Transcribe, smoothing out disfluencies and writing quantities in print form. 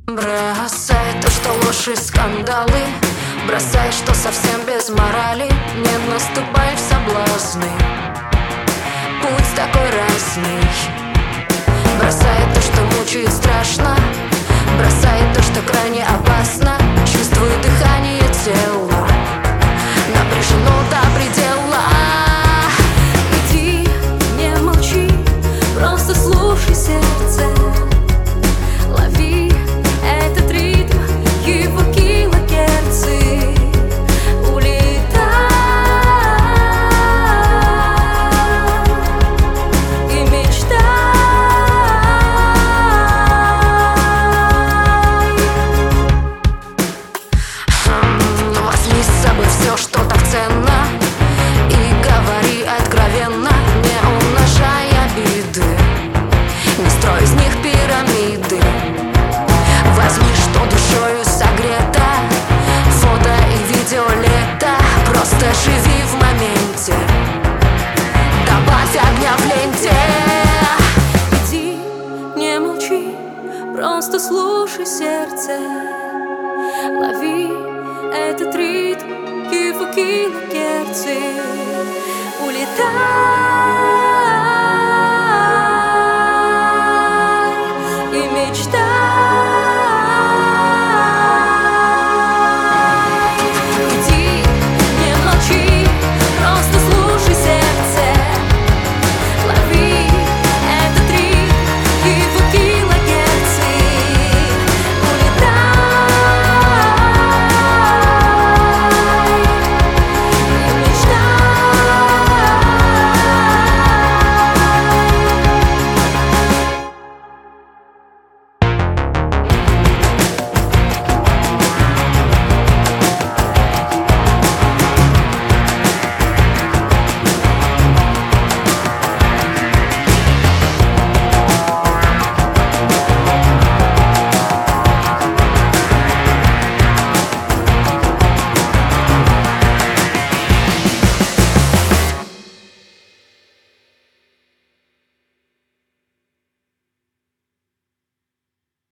Бросай то, что ложь и скандалы, бросай, что совсем без морали. Не наступай в соблазны, путь такой разный. Бросай то, что мучает страшно, бросай то, что крайне опасно. Чувствуй дыхание тела, напряжено до предела. Иди, не молчи, просто слушай сердце. Лови этот ритм, его килогерцы. Улетай и мечтай. Возьми с собой все, что так ценно, и говори откровенно, не умножай обиды, не строй из них пирамиды. Возьми, что душою согрето, фото и видео лето. Просто живи в моменте, добавь огня в ленте. Иди, не молчи, просто слушай сердце. Лови этот ритм, его килогерцы. Улетай